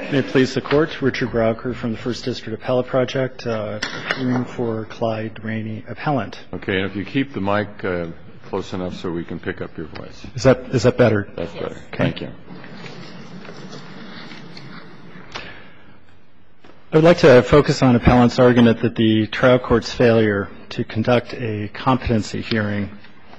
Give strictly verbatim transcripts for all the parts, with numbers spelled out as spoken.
May it please the Court, Richard Browker from the First District Appellate Project, uh, room for Clyde Rainey, appellant. Okay, and if you keep the mic uh, close enough so we can pick up your voice. Is that is that better? That's better. Okay. Thank you. I would like to focus on appellant's argument that the trial court's failure to conduct a competency hearing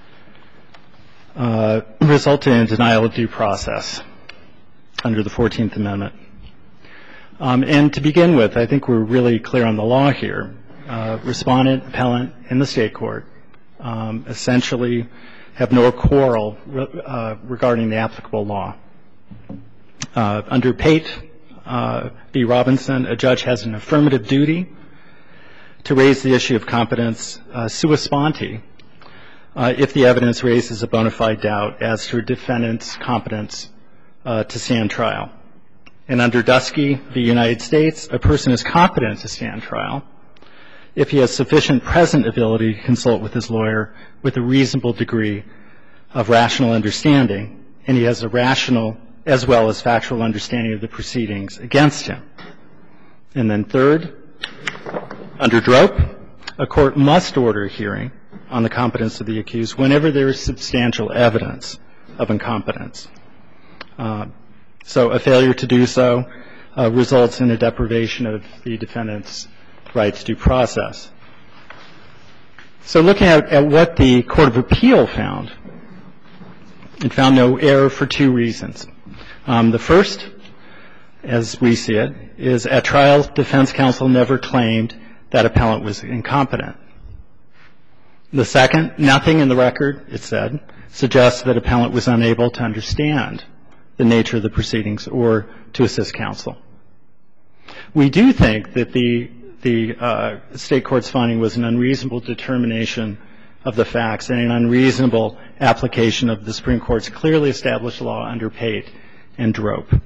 uh, resulted in denial of due process under the fourteenth Amendment. Um, and to begin with, I think we're really clear on the law here. Uh, respondent, appellant in the state court um, essentially have no quarrel re- uh, regarding the applicable law. Uh, under Pate uh, v. Robinson, a judge has an affirmative duty to raise the issue of competence uh, sua sponte uh, if the evidence raises a bona fide doubt as to a defendant's competence uh, to stand trial. And under Dusky v. United States, a person is competent to stand trial if he has sufficient present ability to consult with his lawyer with a reasonable degree of rational understanding, and he has a rational as well as factual understanding of the proceedings against him. And then third, under Drope, a court must order a hearing on the competence of the accused whenever there is substantial evidence of incompetence. Uh, So a failure to do so uh, results in a deprivation of the defendant's right to due process. So looking at, at what the Court of Appeal found, it found no error for two reasons. Um, the first, as we see it, is at trial, defense counsel never claimed that appellant was incompetent. The second, nothing in the record, it said, suggests that appellant was unable to understand the nature of the proceedings or to assist counsel. We do think that the the uh, state court's finding was an unreasonable determination of the facts and an unreasonable application of the Supreme Court's clearly established law under Pate and Drope.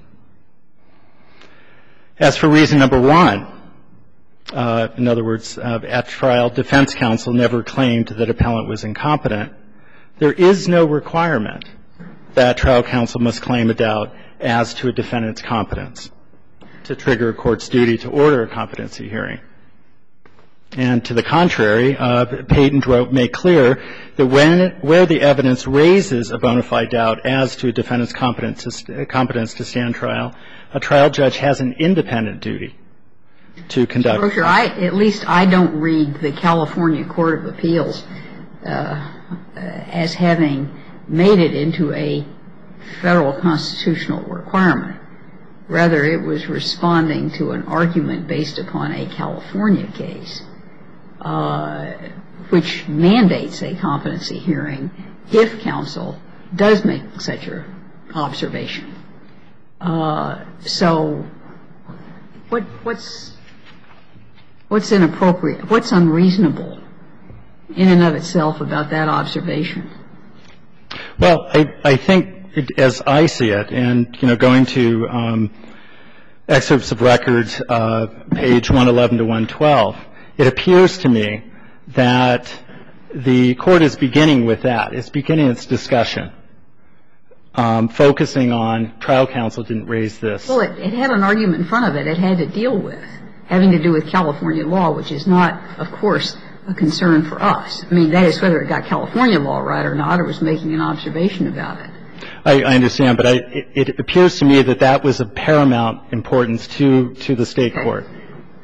As for reason number one, uh, in other words, uh, at trial, defense counsel never claimed that appellant was incompetent. There is no requirement that trial counsel must claim a doubt as to a defendant's competence to trigger a court's duty to order a competency hearing. And to the contrary, uh, Pate and Drope make clear that when where the evidence raises a bona fide doubt as to a defendant's competence to, competence to stand trial, a trial judge has an independent duty to conduct. Rocher, I, at least I don't read the California Court of Appeals uh, uh, as having made it into a federal constitutional requirement. Rather, it was responding to an argument based upon a California case, uh, which mandates a competency hearing if counsel does make such an observation. Uh, so what, what's, what's inappropriate, what's unreasonable in and of itself about that observation? Well, I, I think, it, as I see it, and, you know, going to um, excerpts of records, uh, page one eleven to one twelve, it appears to me that the court is beginning with that. It's beginning its discussion, um, focusing on trial counsel didn't raise this. Well, it, it had an argument in front of it it had to deal with, having to do with California law, which is not, of course, a concern for us. I mean, that is whether it got California law right or not, or was making an observation about it. I, I understand, but I, it, it appears to me that that was of paramount importance to, to the state Okay. court.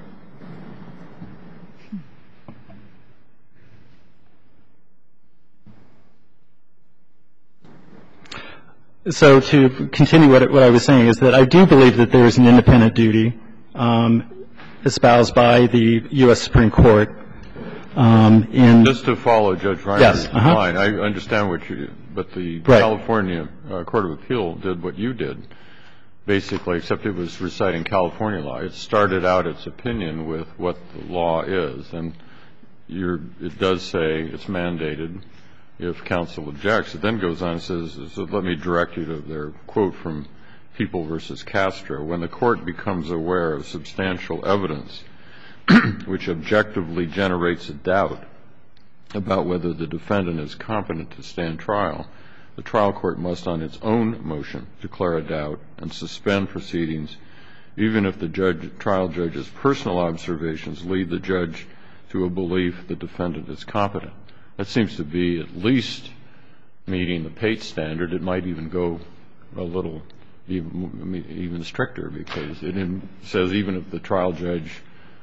So to continue what, what I was saying is that I do believe that there is an independent duty um, espoused by the U S Supreme Court. Um, in Just to follow Judge Reiner's yes, uh-huh. line, I understand what you, but the right. California uh, Court of Appeal did what you did, basically, except it was reciting California law. It started out its opinion with what the law is, and you're, it does say it's mandated if counsel objects. It then goes on and says, so let me direct you to their quote from People versus Castro. When the court becomes aware of substantial evidence which objectively generates a doubt about whether the defendant is competent to stand trial, the trial court must, on its own motion, declare a doubt and suspend proceedings even if the judge, trial judge's personal observations lead the judge to a belief the defendant is competent. That seems to be at least meeting the Pate standard. It might even go a little even, even stricter, because it says even if the trial judge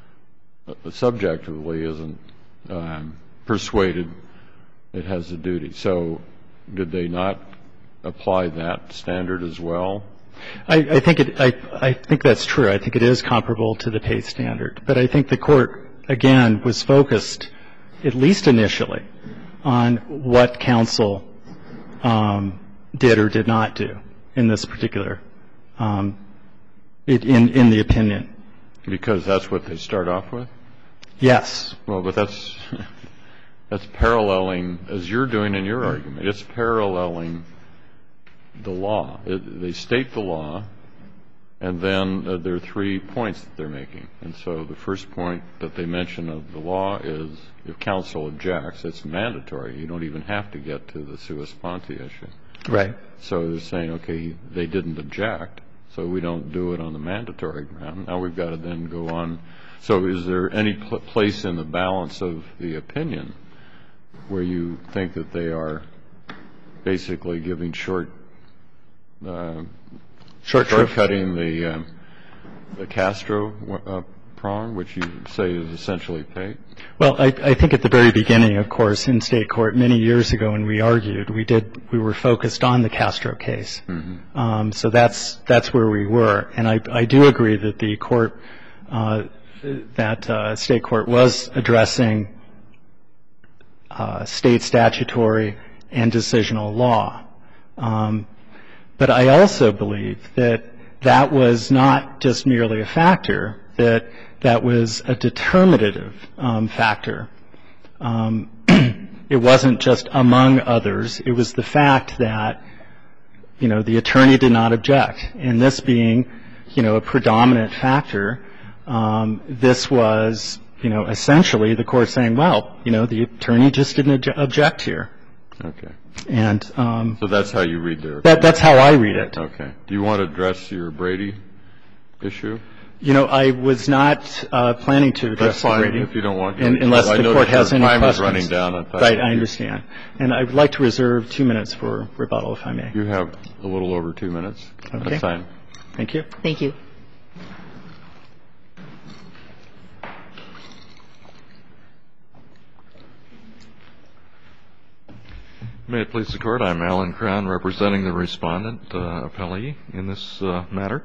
subjectively isn't um, persuaded, it has a duty. So did they not apply that standard as well? I, I think it. I, I think that's true. I think it is comparable to the Pate standard. But I think the court, again, was focused, at least initially, on what counsel um, did or did not do in this particular, um, it, in in the opinion. Because that's what they start off with? Yes. Well, but that's that's paralleling, as you're doing in your argument, it's paralleling the law. It, they state the law, and then uh, there are three points that they're making. And so the first point that they mention of the law is if counsel objects, it's mandatory. You don't even have to get to the sua sponte issue. Right. So they're saying, okay, they didn't object, so we don't do it on the mandatory ground. Now we've got to then go on. So is there any pl- place in the balance of the opinion where you think that they are basically giving short Uh, Short shortcutting the uh, the Castro uh, prong, which you say is essentially Pate? Well, I, I think at the very beginning, of course, in state court many years ago when we argued, we did we were focused on the Castro case. Mm-hmm. Um, so that's that's where we were, and I I do agree that the court uh, that uh, state court was addressing uh, state statutory and decisional law. Um, But I also believe that that was not just merely a factor, that that was a determinative um, factor. Um, it wasn't just among others. It was the fact that, you know, the attorney did not object. And this being, you know, a predominant factor, um, this was, you know, essentially the court saying, well, you know, the attorney just didn't obje- object here. Okay. And um, so that's how you read their that, that's how I read it. Okay. Do you want to address your Brady issue? You know, I was not uh, planning to address That's fine the Brady. if you don't want to. And, unless I the court has any time questions. Is running down. I thought right, I understand. And I would like to reserve two minutes for rebuttal, if I may. You have a little over two minutes. Okay. That's fine. Thank you. Thank you. May it please the Court, I'm Alan Crown, representing the respondent, uh, appellee, in this uh, matter.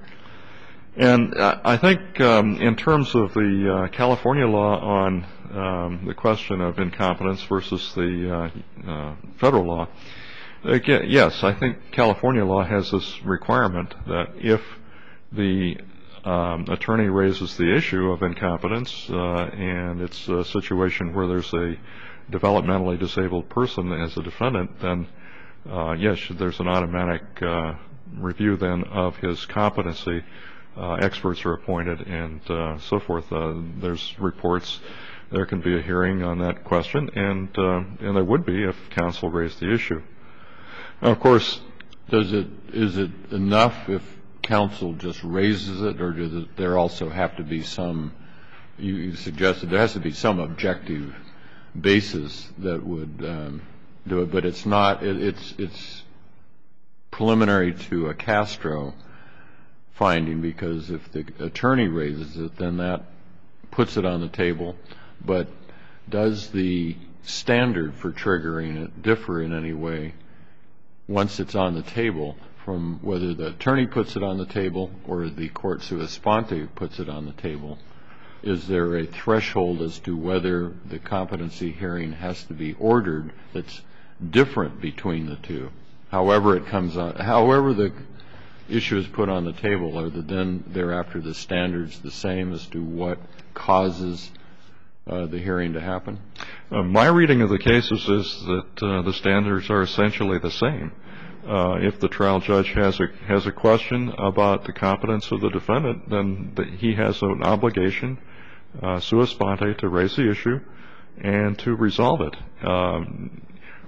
And uh, I think um, in terms of the uh, California law on um, the question of incompetence versus the uh, uh, federal law, again, yes, I think California law has this requirement that if the um, attorney raises the issue of incompetence uh, and it's a situation where there's a developmentally disabled person as a defendant, then uh, yes, there's an automatic uh, review then of his competency. Uh, experts are appointed and uh, so forth. Uh, there's reports. There can be a hearing on that question, and uh, and there would be if counsel raised the issue. Now, of course, does it is it enough if counsel just raises it, or does it, there also have to be some? You, you suggested there has to be some objective basis that would um, do it, but it's not. It, it's it's preliminary to a Castro finding, because if the attorney raises it, then that puts it on the table. But does the standard for triggering it differ in any way once it's on the table from whether the attorney puts it on the table or the court sua sponte puts it on the table? Is there a threshold as to whether the competency hearing has to be ordered that's different between the two? However it comes on, however the issue is put on the table, are the then thereafter the standards the same as to what causes uh, the hearing to happen? Uh, my reading of the cases is that uh, the standards are essentially the same. Uh, if the trial judge has a has a question about the competence of the defendant, then the, he has an obligation, uh, sua sponte, to raise the issue and to resolve it. Um,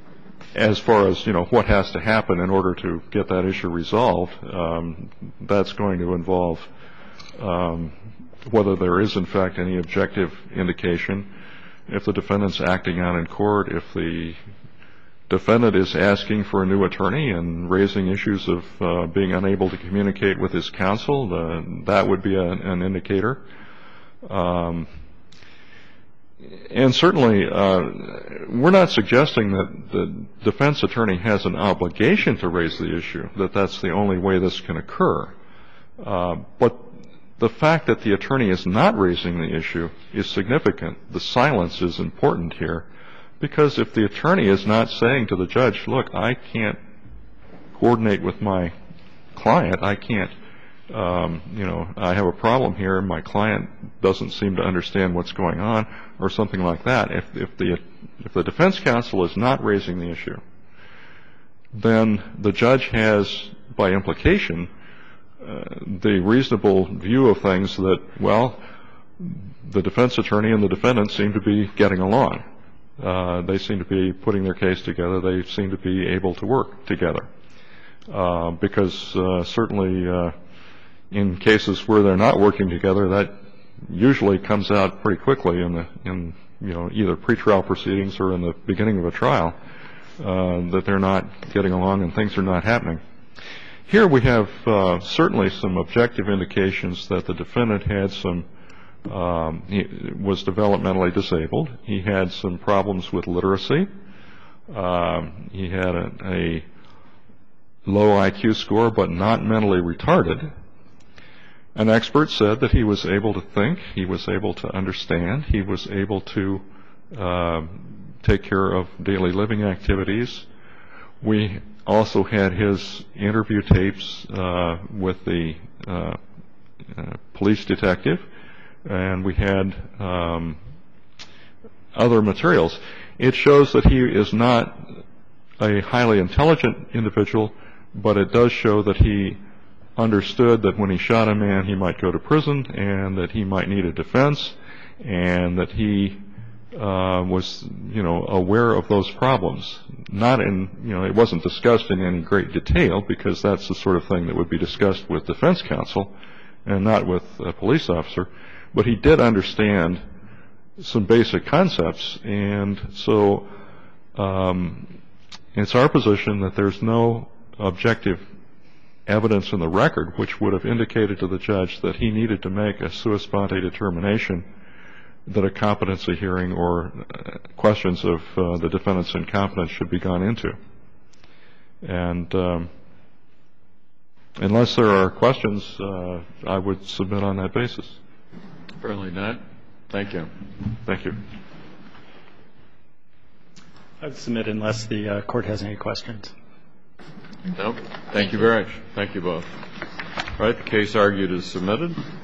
as far as, you know, what has to happen in order to get that issue resolved, um, that's going to involve um, whether there is, in fact, any objective indication. If the defendant's acting out in court, if the defendant is asking for a new attorney and raising issues of uh, being unable to communicate with his counsel, the, that would be a, an indicator. Um, and certainly, uh, we're not suggesting that the defense attorney has an obligation to raise the issue, that that's the only way this can occur. Uh, but the fact that the attorney is not raising the issue is significant. The silence is important here, because if the attorney is not saying to the judge, look, I can't coordinate with my client, I can't, um, you know, I have a problem here, my client doesn't seem to understand what's going on, or something like that. If, if the if the defense counsel is not raising the issue, then the judge has, by implication, uh, the reasonable view of things that, well, the defense attorney and the defendant seem to be getting along. Uh, they seem to be putting their case together. They seem to be able to work together. Uh, because uh, certainly uh, in cases where they're not working together, that usually comes out pretty quickly in the in you know either pretrial proceedings or in the beginning of a trial, uh, that they're not getting along and things are not happening. Here we have uh, certainly some objective indications that the defendant had some Um, he was developmentally disabled. He had some problems with literacy. Um, he had a, a low I Q score, but not mentally retarded. An expert said that he was able to think, he was able to understand, he was able to uh, take care of daily living activities. We also had his interview tapes uh, with the uh, uh, police detective, and we had um, other materials. It shows that he is not a highly intelligent individual, but it does show that he understood that when he shot a man, he might go to prison, and that he might need a defense, and that he uh, was, you know, aware of those problems. Not in, you know, it wasn't discussed in any great detail, because that's the sort of thing that would be discussed with defense counsel and not with a police officer. But he did understand some basic concepts, and so um, it's our position that there's no objective evidence in the record which would have indicated to the judge that he needed to make a sua sponte determination that a competency hearing or uh, questions of uh, the defendant's incompetence should be gone into. And um, unless there are questions, uh, I would submit on that basis. Apparently not. Thank you. Thank you. I would submit unless the uh, court has any questions. Nope. Thank you very much. Thank you both. All right. The case argued is submitted.